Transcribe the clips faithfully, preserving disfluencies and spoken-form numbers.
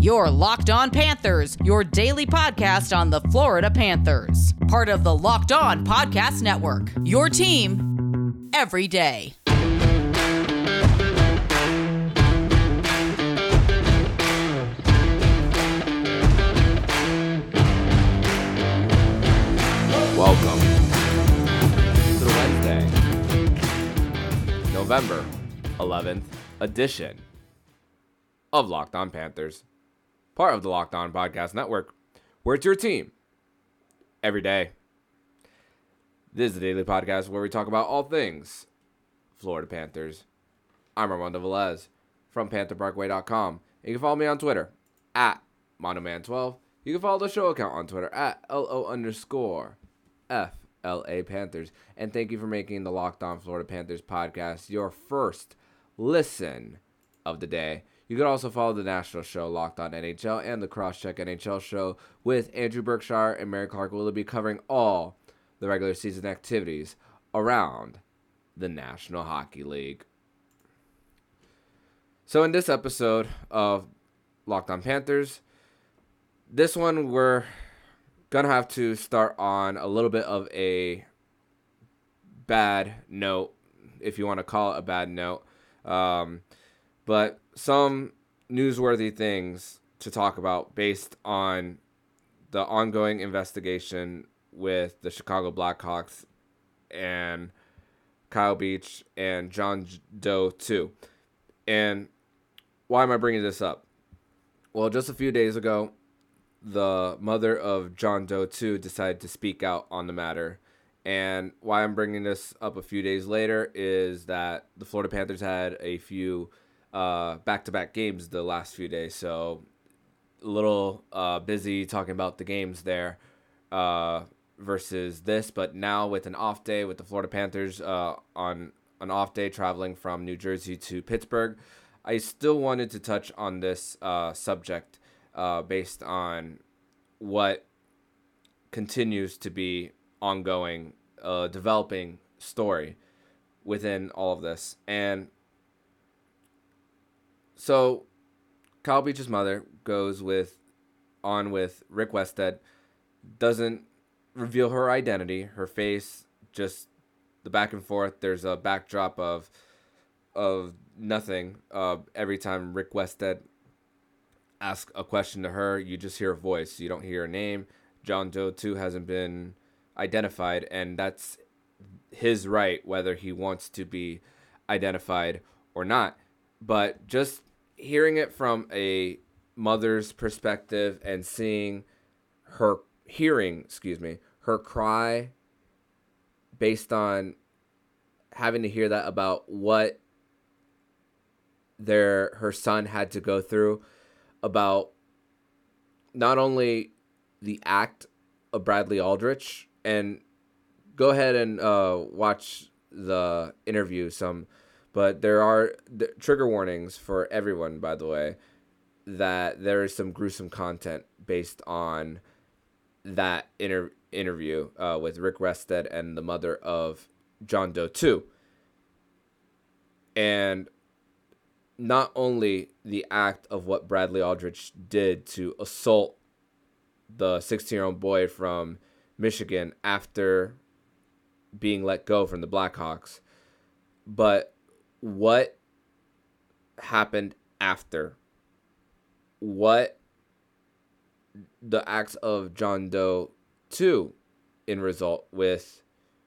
Your Locked On Panthers, your daily podcast on the Florida Panthers. Part of the Locked On Podcast Network, your team every day. Welcome to the Wednesday, November eleventh edition of Locked On Panthers, part of the Locked On Podcast Network, where it's your team every day. This is the daily podcast where we talk about all things Florida Panthers. I'm Armando Velez from Panther Parkway dot com. You can follow me on Twitter at Monoman twelve. You can follow the show account on Twitter at LO underscore F L A Panthers. And thank you for making the Locked On Florida Panthers podcast your first listen of the day. You can also follow the national show Locked On N H L and the Crosscheck N H L show with Andrew Berkshire and Mary Clark Willoughby covering all the regular season activities around the National Hockey League. So in this episode of Locked On Panthers, this one we're gonna have to start on a little bit of a bad note, if you want to call it a bad note. Um, but some newsworthy things to talk about based on the ongoing investigation with the Chicago Blackhawks and Kyle Beach and John Doe two. And why am I bringing this up? Well, just a few days ago, the mother of John Doe two decided to speak out on the matter. And why I'm bringing this up a few days later is that the Florida Panthers had a few uh, back-to-back games the last few days. So a little uh, busy talking about the games there uh, versus this. But now with an off day with the Florida Panthers uh, on an off day traveling from New Jersey to Pittsburgh, I still wanted to touch on this uh, subject uh, based on what continues to be ongoing, uh, developing story within all of this. And so Kyle Beach's mother goes with on with Rick Westhead, doesn't reveal her identity, her face, just the back and forth. There's a backdrop of of nothing. Uh, every time Rick Westhead asks a question to her, you just hear a voice. You don't hear a name. John Doe two hasn't been identified, and that's his right, whether he wants to be identified or not. But just hearing it from a mother's perspective and seeing her, hearing, excuse me, her cry based on having to hear that about what their her son had to go through, about not only the act of Bradley Aldrich, and go ahead and uh, watch the interview some, but there are th- trigger warnings for everyone, by the way, that there is some gruesome content based on that inter- interview uh, with Rick Westhead and the mother of John Doe two. And not only the act of what Bradley Aldrich did to assault the sixteen-year-old boy from Michigan after being let go from the Blackhawks, but what happened after, what the acts of John Doe two in result with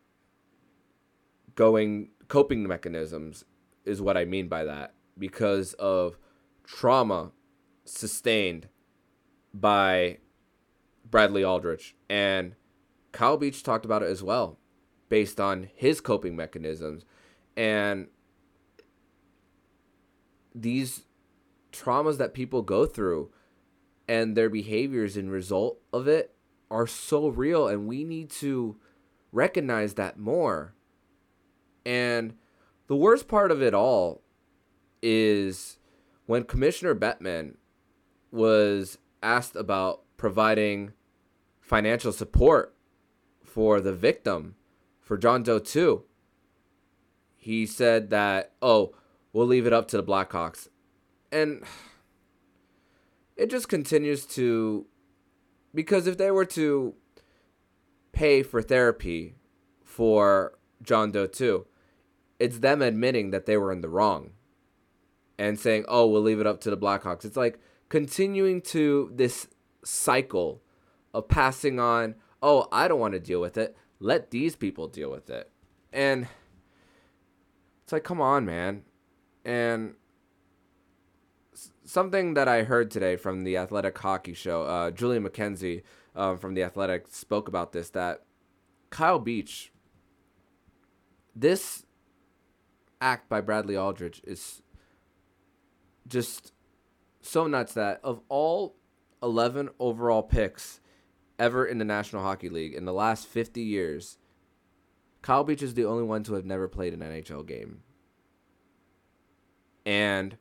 going coping mechanisms is what I mean by that, because of trauma sustained by Bradley Aldrich. And Kyle Beach talked about it as well, based on his coping mechanisms. And these traumas that people go through and their behaviors in result of it are so real, and we need to recognize that more. And the worst part of it all is when Commissioner Bettman was asked about providing financial support for the victim, for John Doe two, he said that, oh, we'll leave it up to the Blackhawks. And it just continues to, because if they were to pay for therapy for John Doe two, it's them admitting that they were in the wrong and saying, oh, we'll leave it up to the Blackhawks. It's like continuing to this cycle of passing on, oh, I don't want to deal with it. Let these people deal with it. And it's like, come on, man. And something that I heard today from the Athletic Hockey Show, uh, Julian McKenzie um, from the Athletic spoke about this, that Kyle Beach, this act by Bradley Aldridge is just so nuts that of all eleven overall picks ever in the National Hockey League in the last fifty years, Kyle Beach is the only one to have never played an N H L game. And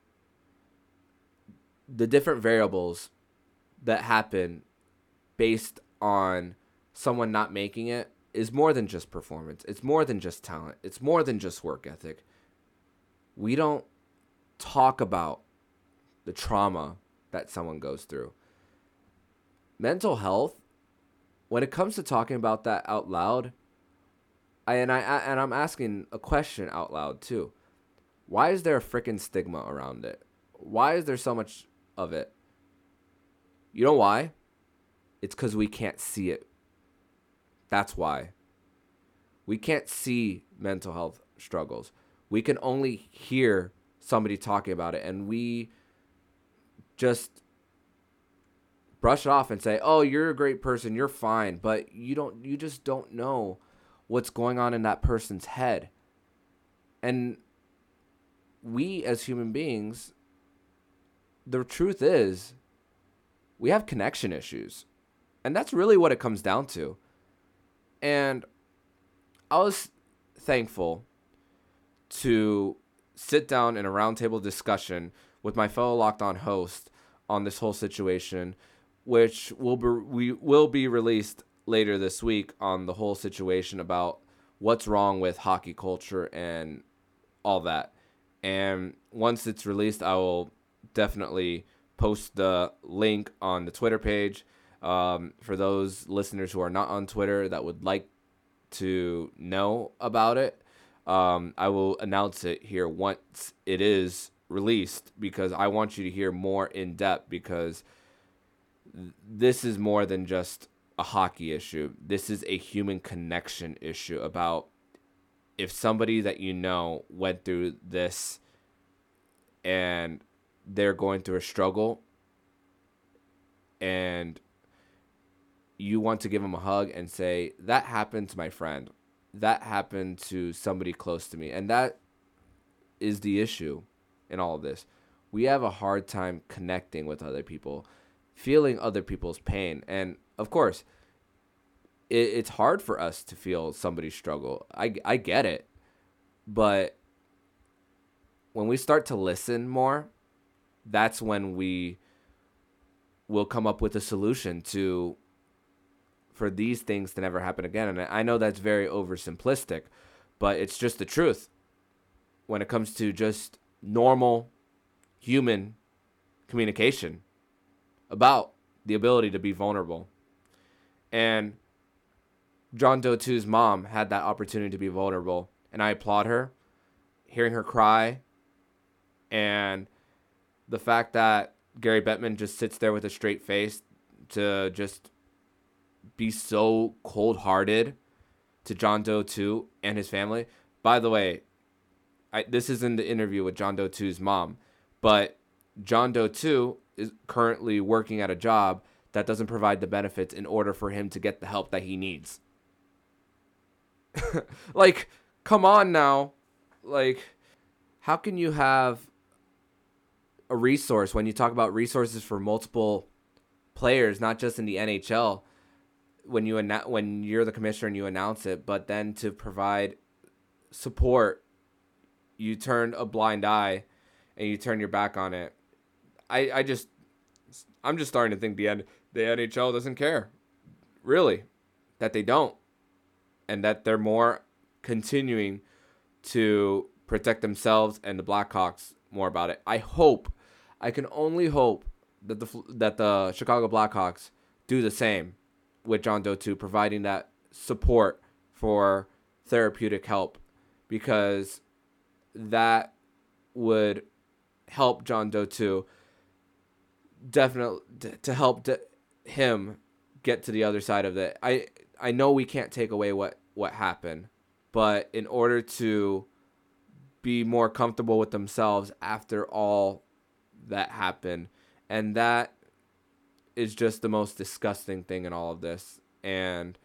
the different variables that happen based on someone not making it is more than just performance. It's more than just talent. It's more than just work ethic. We don't talk about the trauma that someone goes through. Mental health, when it comes to talking about that out loud, I and I and I'm asking a question out loud too. Why is there a freaking stigma around it? Why is there so much of it? You know why? It's because we can't see it. That's why. We can't see mental health struggles. We can only hear somebody talking about it, and we just brush it off and say, oh, you're a great person, you're fine, but you don't you just don't know what's going on in that person's head. And we as human beings, the truth is, we have connection issues. And that's really what it comes down to. And I was thankful to sit down in a roundtable discussion with my fellow Locked On host on this whole situation, which will be, we will be released later this week on the whole situation about what's wrong with hockey culture and all that. And once it's released, I will definitely post the link on the Twitter page. Um, for those listeners who are not on Twitter that would like to know about it, um, I will announce it here once it is released, because I want you to hear more in depth, because th- this is more than just a hockey issue. This is a human connection issue about if somebody that you know went through this and they're going through a struggle and you want to give them a hug and say, that happened to my friend. That happened to somebody close to me. And that is the issue in all of this. We have a hard time connecting with other people, feeling other people's pain. And of course, it, it's hard for us to feel somebody's struggle. I, I get it. But when we start to listen more, that's when we will come up with a solution to for these things to never happen again. And I know that's very oversimplistic, but it's just the truth when it comes to just normal human communication about the ability to be vulnerable. And John Doe two's mom had that opportunity to be vulnerable, and I applaud her. Hearing her cry, and the fact that Gary Bettman just sits there with a straight face to just be so cold-hearted to John Doe two and his family. By the way, I, this is in the interview with John Doe two's mom, but John Doe two is currently working at a job that doesn't provide the benefits in order for him to get the help that he needs. Like, come on now. Like, how can you have a resource when you talk about resources for multiple players, not just in the N H L, when you annou- when you're the commissioner and you announce it, but then to provide support, you turn a blind eye and you turn your back on it. I, I just, I'm just starting to think the N- the N H L doesn't care, really, that they don't, and that they're more continuing to protect themselves and the Blackhawks more about it. I hope, I can only hope that the that the Chicago Blackhawks do the same with John Doe two, providing that support for therapeutic help, because that would help John Doe two definitely to help de- him get to the other side of it. I I know we can't take away what, what happened, but in order to be more comfortable with themselves after all that happened, and that is just the most disgusting thing in all of this. And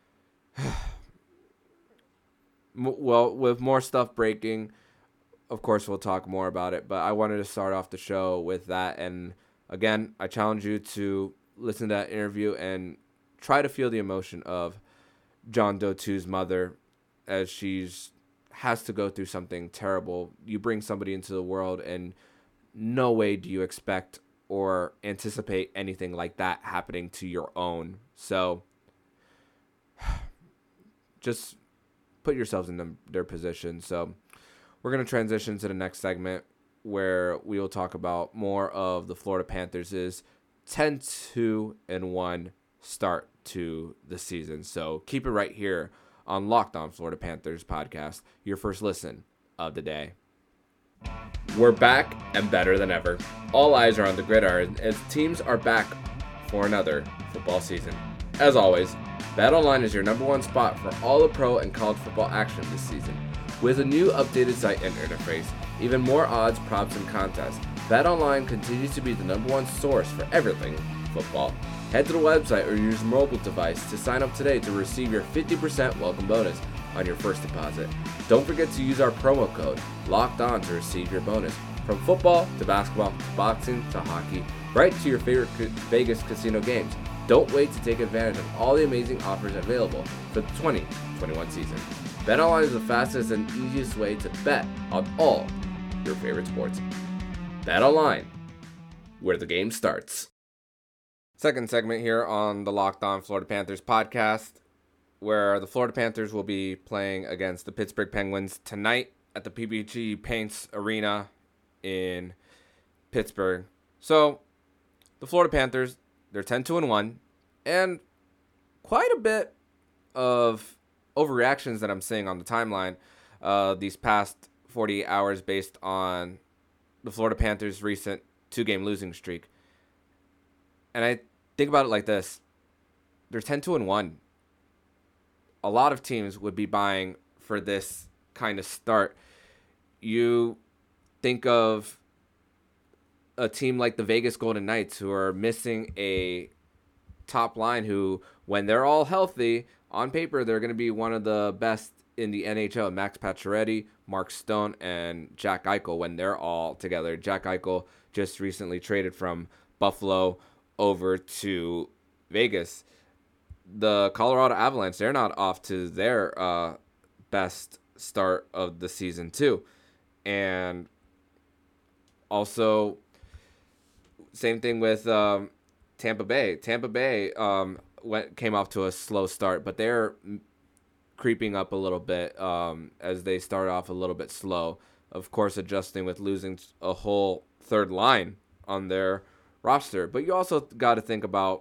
well, with more stuff breaking, of course we'll talk more about it, but I wanted to start off the show with that. And again, I challenge you to listen to that interview and try to feel the emotion of John Doe two's mother as she's has to go through something terrible. You bring somebody into the world, and no way do you expect or anticipate anything like that happening to your own. So just put yourselves in them, their position. So we're going to transition to the next segment, where we will talk about more of the Florida Panthers' ten two and one start to the season. So keep it right here on Locked On Florida Panthers podcast, your first listen of the day. We're back and better than ever. All eyes are on the gridiron as teams are back for another football season. As always, BetOnline is your number one spot for all the pro and college football action this season. With a new updated site and interface, even more odds, props, and contests, BetOnline continues to be the number one source for everything football. Head to the website or use your mobile device to sign up today to receive your fifty percent welcome bonus on your first deposit. Don't forget to use our promo code LOCKEDON to receive your bonus. From football to basketball to boxing to hockey, right to your favorite Vegas casino games. Don't wait to take advantage of all the amazing offers available for the twenty twenty-one season. BetOnline is the fastest and easiest way to bet on all your favorite sports. BetOnline, where the game starts. Second segment here on the Locked On Florida Panthers podcast, where the Florida Panthers will be playing against the Pittsburgh Penguins tonight at the P P G Paints Arena in Pittsburgh. So, the Florida Panthers, they're ten two and one, and quite a bit of overreactions that I'm seeing on the timeline uh, these past forty-eight hours based on the Florida Panthers' recent two-game losing streak. And I think about it like this. They're ten two and one. A lot of teams would be buying for this kind of start. You think of a team like the Vegas Golden Knights, who are missing a top line who, when they're all healthy, on paper, they're going to be one of the best in the N H L. Max Pacioretty, Mark Stone, and Jack Eichel when they're all together. Jack Eichel just recently traded from Buffalo over to Vegas. The Colorado Avalanche, they're not off to their uh, best start of the season too. And also, same thing with um, Tampa Bay. Tampa Bay um, went came off to a slow start, but they're creeping up a little bit um, as they start off a little bit slow. Of course, adjusting with losing a whole third line on their roster. But you also got to think about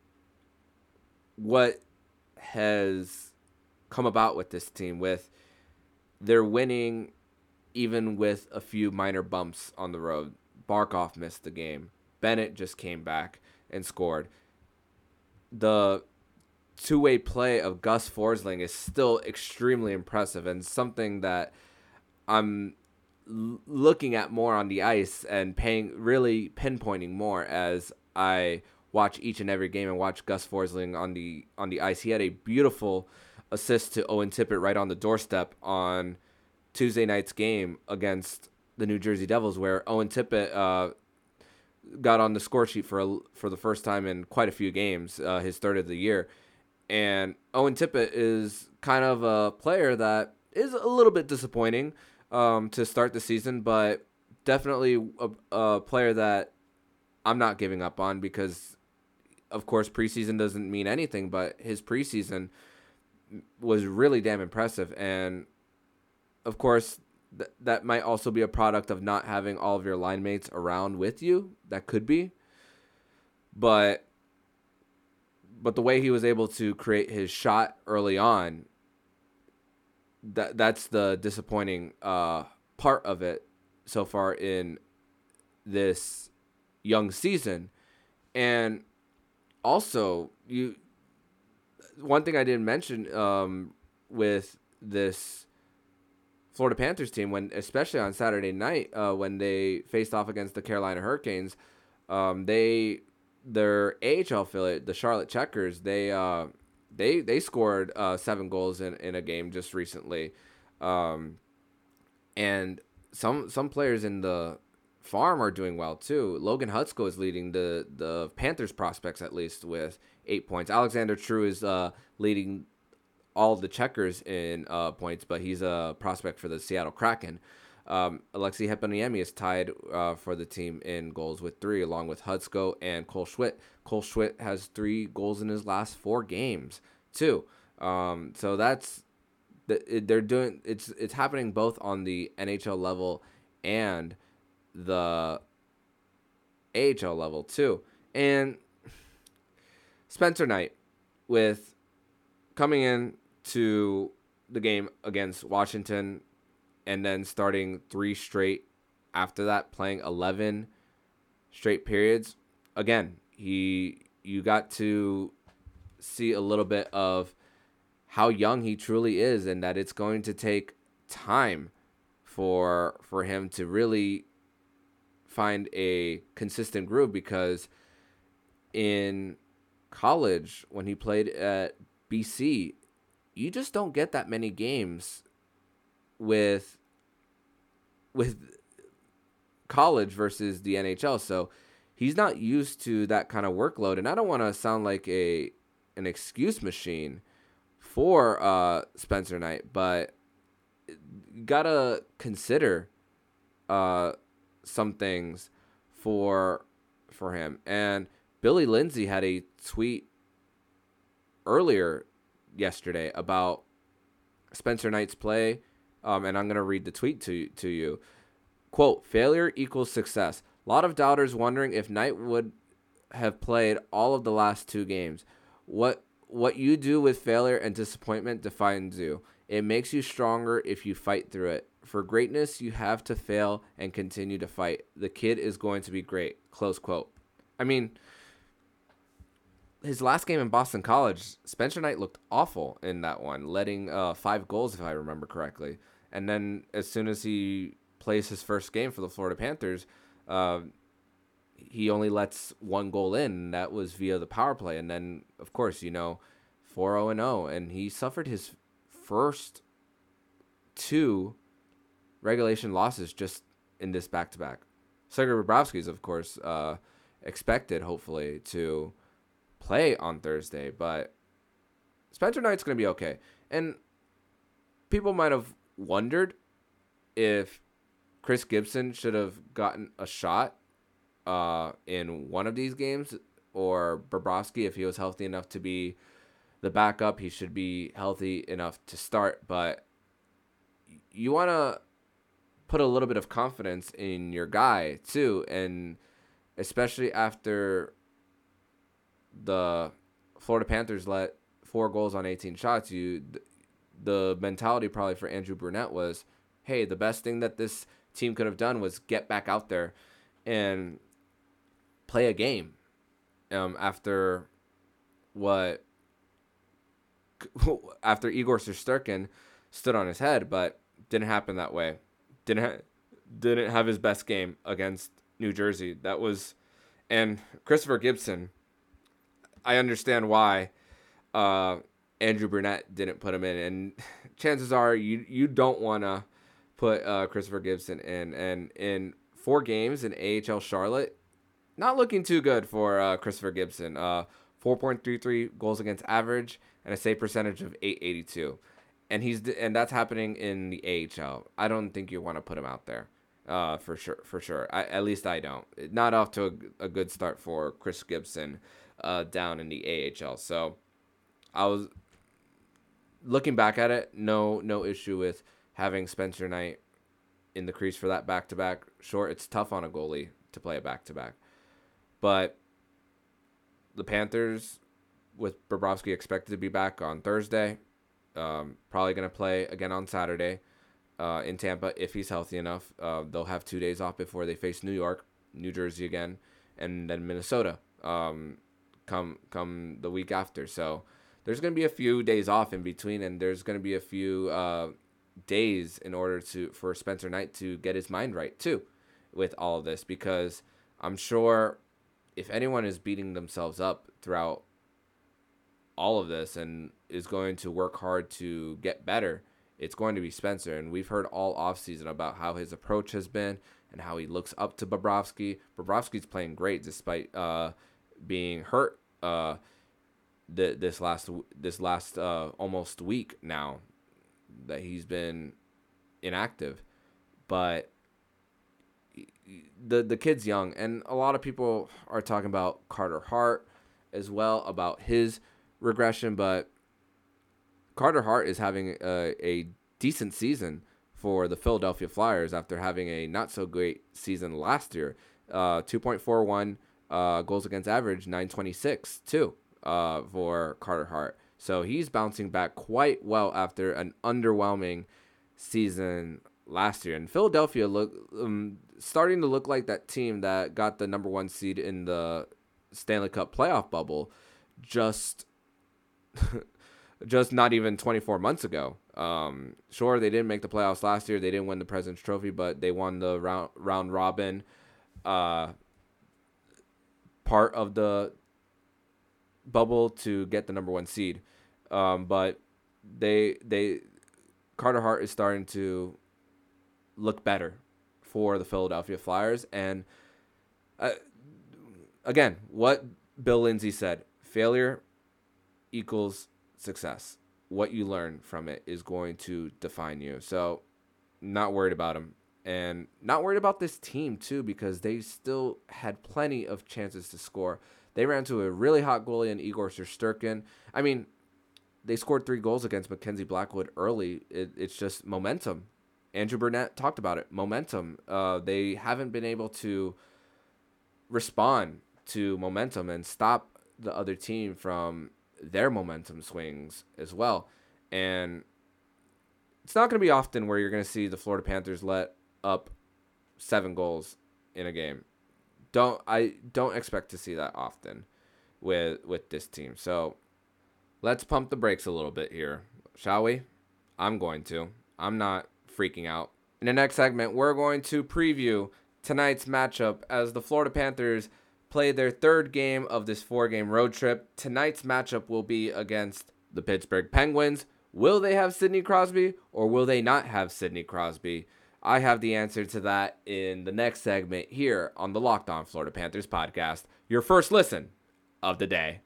what has come about with this team. With they're winning even with a few minor bumps on the road. Barkov missed the game. Bennett just came back and scored. The two-way play of Gus Forsling is still extremely impressive, and something that I'm l- looking at more on the ice and paying really pinpointing more as I watch each and every game and watch Gus Forsling on the on the ice. He had a beautiful assist to Owen Tippett right on the doorstep on Tuesday night's game against the New Jersey Devils, where Owen Tippett uh, got on the score sheet for a, for the first time in quite a few games, uh, his third of the year. And Owen Tippett is kind of a player that is a little bit disappointing um, to start the season, but definitely a, a player that I'm not giving up on because, of course, preseason doesn't mean anything, but his preseason was really damn impressive. And, of course, th- that might also be a product of not having all of your line mates around with you. That could be. but but the way he was able to create his shot early on, that that's the disappointing uh, part of it so far in this young season. And also, you one thing I didn't mention um, with this Florida Panthers team, when especially on Saturday night uh, when they faced off against the Carolina Hurricanes, um, they their A H L affiliate, the Charlotte Checkers, they uh, they they scored uh, seven goals in, in a game just recently, um, and some some players in the farm are doing well too. Logan Hutsko is leading the the Panthers prospects at least with eight points. Alexander True is uh, leading all the Checkers in uh, points, but he's a prospect for the Seattle Kraken. Um, Alexei Heponiemi is tied uh, for the team in goals with three, along with Hutsko and Cole Schwitt. Cole Schwitt has three goals in his last four games too. Um, so that's they're doing it's it's happening both on the N H L level and the A H L level too. And Spencer Knight, with coming in to the game against Washington and then starting three straight after that, playing eleven straight periods. Again, he you got to see a little bit of how young he truly is, and that it's going to take time for for him to really find a consistent groove, because in college, when he played at B C, you just don't get that many games with with college versus the N H L. So he's not used to that kind of workload, and I don't want to sound like a an excuse machine for uh, Spencer Knight, but you gotta consider uh, some things for for him. And Billy Lindsay had a tweet earlier yesterday about Spencer Knight's play, um, and I'm gonna read the tweet to to you. Quote, failure equals success. A lot of doubters wondering if Knight would have played all of the last two games. What what you do with failure and disappointment defines you. It makes you stronger if you fight through it. For greatness, you have to fail and continue to fight. The kid is going to be great. Close quote. I mean, his last game in Boston College, Spencer Knight looked awful in that one, letting uh, five goals, if I remember correctly. And then as soon as he plays his first game for the Florida Panthers, uh, he only lets one goal in, and that was via the power play. And then, of course, you know, four oh and oh, and he suffered his first two regulation losses just in this back-to-back. Sergei Bobrovsky is, of course, uh, expected, hopefully, to play on Thursday, but Spencer Knight's going to be okay. And people might have wondered if Chris Gibson should have gotten a shot uh, in one of these games, or Bobrovsky, if he was healthy enough to be the backup, he should be healthy enough to start. But you want to put a little bit of confidence in your guy too, and especially after the Florida Panthers let four goals on eighteen shots, you the mentality probably for Andrew Brunette was, hey, the best thing that this team could have done was get back out there and play a game um, after what after Igor Shesterkin stood on his head, but didn't happen that way. Didn't ha- didn't have his best game against New Jersey. That was, and Christopher Gibson, I understand why uh, Andrew Brunette didn't put him in, and chances are you you don't want to put uh, Christopher Gibson in. And in four games in A H L Charlotte, not looking too good for uh, Christopher Gibson. Uh, four point three three goals against average and a save percentage of eight eighty-two, and he's and that's happening in the A H L. I don't think you want to put him out there. Uh, for sure, for sure. I, at least I don't. Not off to a, a good start for Chris Gibson uh, down in the A H L. So I was looking back at it. No, no issue with having Spencer Knight in the crease for that back to back. Sure, it's tough on a goalie to play a back to back, but the Panthers, with Bobrovsky expected to be back on Thursday, um, probably going to play again on Saturday uh, in Tampa if he's healthy enough. Uh, they'll have two days off before they face New York, New Jersey again, and then Minnesota um, come come the week after. So there's going to be a few days off in between, and there's going to be a few uh, days in order to for Spencer Knight to get his mind right too with all of this, because I'm sure if anyone is beating themselves up throughout all of this and is going to work hard to get better, it's going to be Spencer. And we've heard all offseason about how his approach has been and how he looks up to Bobrovsky. Bobrovsky's playing great despite uh, being hurt uh, th- this last this last uh, almost week now that he's been inactive. But the the kid's young, and a lot of people are talking about Carter Hart as well, about his regression, but Carter Hart is having a, a decent season for the Philadelphia Flyers after having a not so great season last year. Uh, two point four one uh, goals against average, nine twenty-six too uh, for Carter Hart. So he's bouncing back quite well after an underwhelming season last year. And Philadelphia look um, starting to look like that team that got the number one seed in the Stanley Cup playoff bubble just just not even twenty-four months ago. Um, sure, they didn't make the playoffs last year. They didn't win the President's Trophy, but they won the round round robin uh, part of the bubble to get the number one seed. Um, but they they Carter Hart is starting to look better for the Philadelphia Flyers. And uh, again, what Bill Lindsay said, failure equals success. What you learn from it is going to define you. So not worried about him, and not worried about this team too, because they still had plenty of chances to score. They ran to a really hot goalie in Igor Shesterkin. I mean, they scored three goals against Mackenzie Blackwood early. It, it's just momentum. Andrew Burnett talked about it. Momentum. Uh, they haven't been able to respond to momentum and stop the other team from their momentum swings as well. And it's not going to be often where you're going to see the Florida Panthers let up seven goals in a game. Don't I don't expect to see that often with with this team. So let's pump the brakes a little bit here, shall we? I'm going to. I'm not freaking out. In the next segment, we're going to preview tonight's matchup as the Florida Panthers play their third game of this four-game road trip. Tonight's matchup will be against the Pittsburgh Penguins. Will they have Sidney Crosby, or will they not have Sidney Crosby? I have the answer to that in the next segment here on the Locked On Florida Panthers podcast, your first listen of the day.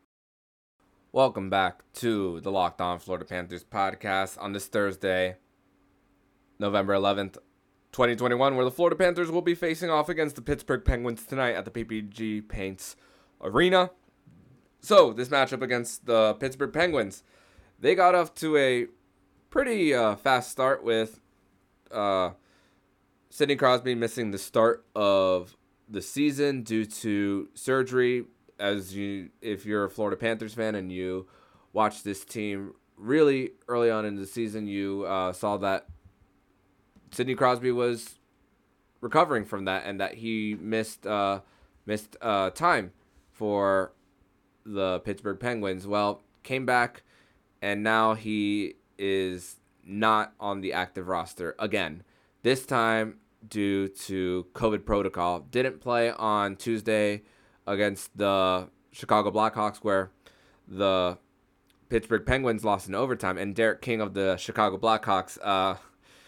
Welcome back to the Locked On Florida Panthers podcast on this Thursday, November eleventh, twenty twenty-one, where the Florida Panthers will be facing off against the Pittsburgh Penguins tonight at the P P G Paints Arena. So, this matchup against the Pittsburgh Penguins, they got off to a pretty uh, fast start with uh, Sidney Crosby missing the start of the season due to surgery. As you, if you're a Florida Panthers fan and you watched this team really early on in the season, you uh, saw that Sidney Crosby was recovering from that, and that he missed uh, missed uh, time for the Pittsburgh Penguins. Well, came back, and now he is not on the active roster again. This time due to COVID protocol. Didn't play on Tuesday against the Chicago Blackhawks, where the Pittsburgh Penguins lost in overtime, and Derek King of the Chicago Blackhawks uh,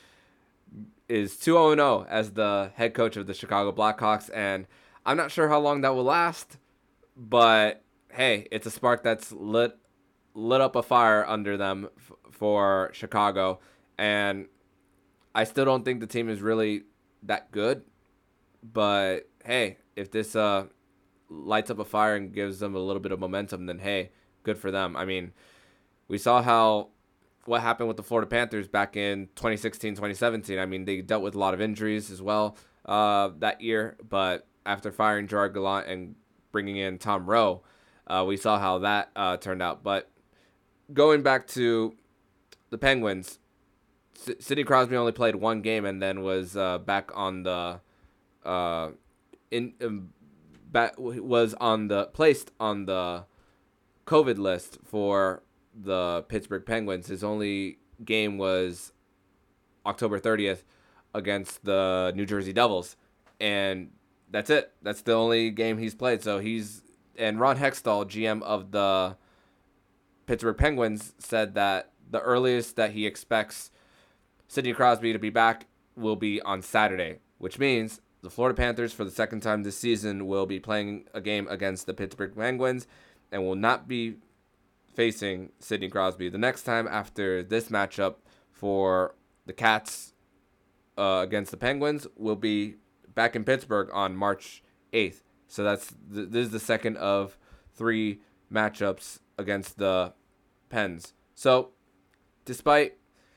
is two oh and oh as the head coach of the Chicago Blackhawks, and I'm not sure how long that will last, but hey, it's a spark that's lit lit up a fire under them f- for Chicago, and I still don't think the team is really that good, but hey, if this uh lights up a fire and gives them a little bit of momentum, then hey, good for them. I mean, we saw how what happened with the Florida Panthers back in twenty sixteen, twenty seventeen. I mean, they dealt with a lot of injuries as well uh, that year, but after firing Gerard Gallant and bringing in Tom Rowe, Uh, we saw how that uh, turned out. But going back to the Penguins, S- Sidney Crosby only played one game and then was uh, back on the uh, in um, back, was on the placed on the COVID list for the Pittsburgh Penguins. His only game was October thirtieth against the New Jersey Devils, and that's it. That's the only game he's played. So he's and Ron Hextall, G M of the Pittsburgh Penguins, said that the earliest that he expects Sidney Crosby to be back will be on Saturday, which means the Florida Panthers, for the second time this season, will be playing a game against the Pittsburgh Penguins and will not be facing Sidney Crosby. The next time after this matchup for the Cats uh, against the Penguins will be back in Pittsburgh on March eighth. So that's th- this is the second of three matchups against the Pens. So despite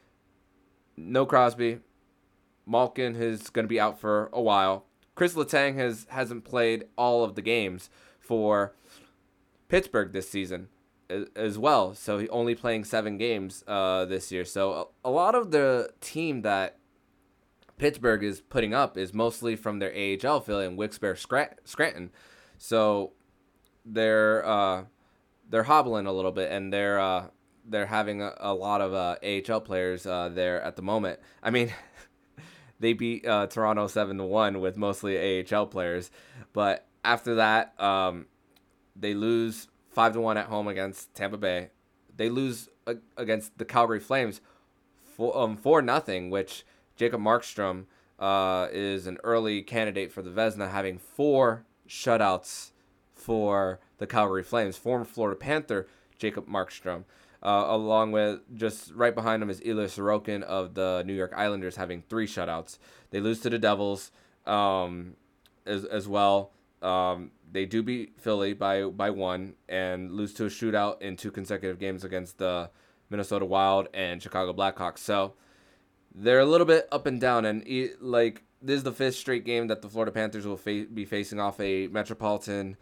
no Crosby, Malkin is going to be out for a while. Chris Letang has hasn't played all of the games for Pittsburgh this season as well, so he only playing seven games uh, this year. So a, a lot of the team that Pittsburgh is putting up is mostly from their A H L affiliate, Wilkes-Barre Scranton. So they're uh, they're hobbling a little bit, and they're uh, they're having a, a lot of uh, A H L players uh, there at the moment. I mean, they beat uh, Toronto seven to one with mostly A H L players, but after that, um, they lose five to one at home against Tampa Bay. They lose uh, against the Calgary Flames for um four nothing, which Jacob Markstrom uh, is an early candidate for the Vezina, having four shutouts for the Calgary Flames. Former Florida Panther Jacob Markstrom, uh, along with just right behind him is Ilya Sorokin of the New York Islanders, having three shutouts. They lose to the Devils um, as as well. Um, they do beat Philly by by one and lose to a shootout in two consecutive games against the Minnesota Wild and Chicago Blackhawks. So they're a little bit up and down, and like this is the fifth straight game that the Florida Panthers will fa- be facing off a Metropolitan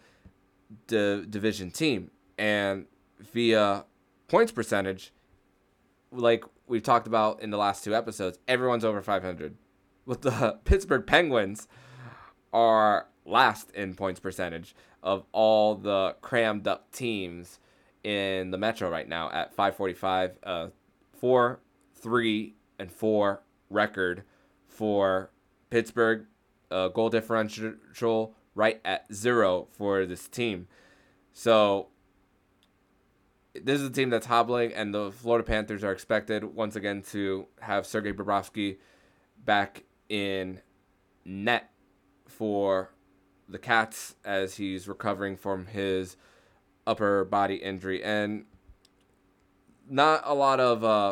di- Division team, and via points percentage, like we've talked about in the last two episodes, everyone's over five hundred. With the Pittsburgh Penguins are last in points percentage of all the crammed up teams in the Metro right now at five forty-five, uh, four, three, and four record for Pittsburgh. Uh, goal differential right at zero for this team. So this is a team that's hobbling, and the Florida Panthers are expected once again to have Sergei Bobrovsky back in net for the Cats as he's recovering from his upper body injury. And not a lot of uh,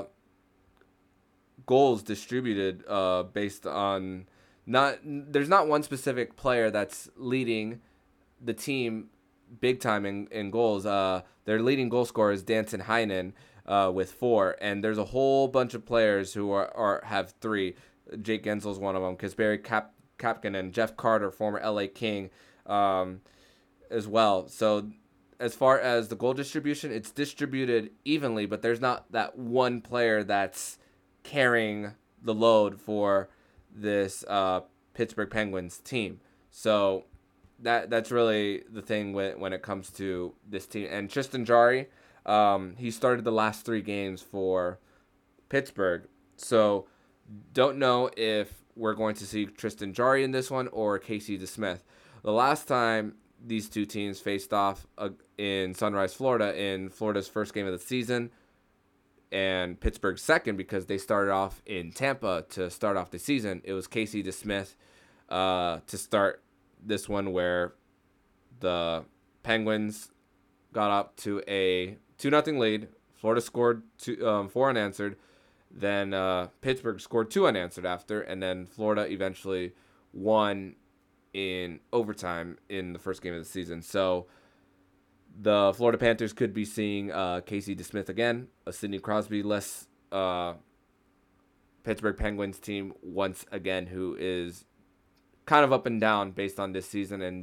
goals distributed uh, based on not there's not one specific player that's leading the team big time in, in goals. Uh, their leading goal scorer is Danton Heinen uh, with four, and there's a whole bunch of players who are, are have three. Jake Gensel's one of them. Kasperi Kap Kapkanen, Jeff Carter, former L A King, um, as well. So as far as the goal distribution, it's distributed evenly, but there's not that one player that's carrying the load for this uh, Pittsburgh Penguins team. So that that's really the thing when, when it comes to this team. And Tristan Jarry, um, he started the last three games for Pittsburgh. So don't know if we're going to see Tristan Jarry in this one or Casey DeSmith. The last time these two teams faced off uh, in Sunrise, Florida, in Florida's first game of the season, and Pittsburgh's second because they started off in Tampa to start off the season, it was Casey DeSmith uh, to start this one where the Penguins got up to a two nothing lead. Florida scored two, um, four unanswered. Then uh, Pittsburgh scored two unanswered after, and then Florida eventually won in overtime in the first game of the season. So the Florida Panthers could be seeing uh, Casey DeSmith again, a Sidney Crosby-less uh, Pittsburgh Penguins team once again, who is kind of up and down based on this season and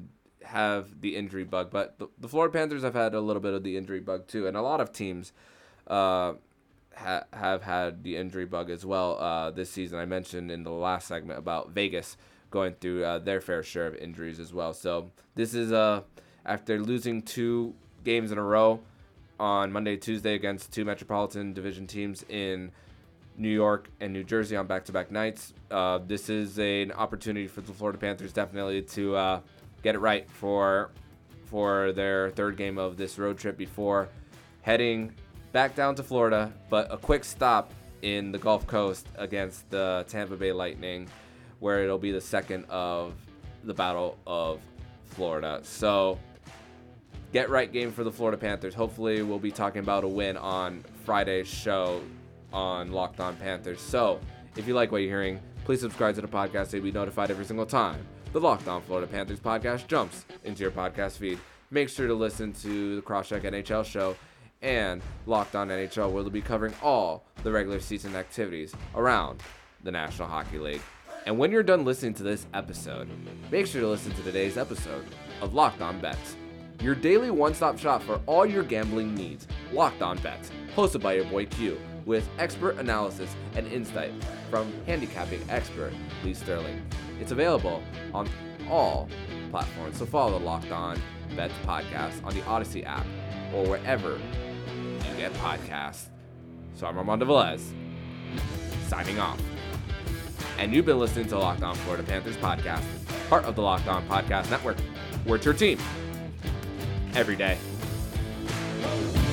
have the injury bug, but the, the Florida Panthers have had a little bit of the injury bug too, and a lot of teams uh, ha- have had the injury bug as well uh, this season. I mentioned in the last segment about Vegas going through uh, their fair share of injuries as well. So this is uh, after losing two games in a row on Monday, Tuesday against two Metropolitan Division teams in New York and New Jersey on back-to-back nights. Uh, this is a, an opportunity for the Florida Panthers definitely to uh, get it right for for their third game of this road trip before heading back down to Florida, but a quick stop in the Gulf Coast against the Tampa Bay Lightning, where it'll be the second of the Battle of Florida. So get right game for the Florida Panthers. Hopefully we'll be talking about a win on Friday's show on Locked On Panthers. So if you like what you're hearing, please subscribe to the podcast so you'll be notified every single time the Locked On Florida Panthers podcast jumps into your podcast feed. Make sure to listen to the Crosscheck N H L show and Locked On N H L, where they'll be covering all the regular season activities around the National Hockey League. And when you're done listening to this episode, make sure to listen to today's episode of Locked On Bets, your daily one-stop shop for all your gambling needs. Locked On Bets, hosted by your boy Q, with expert analysis and insight from handicapping expert Lee Sterling. It's available on all platforms, so follow the Locked On Bets podcast on the Odyssey app or wherever you get podcasts. So I'm Armando Velez, signing off. And you've been listening to Locked On Florida Panthers podcast, part of the Locked On Podcast Network. We're your team every day.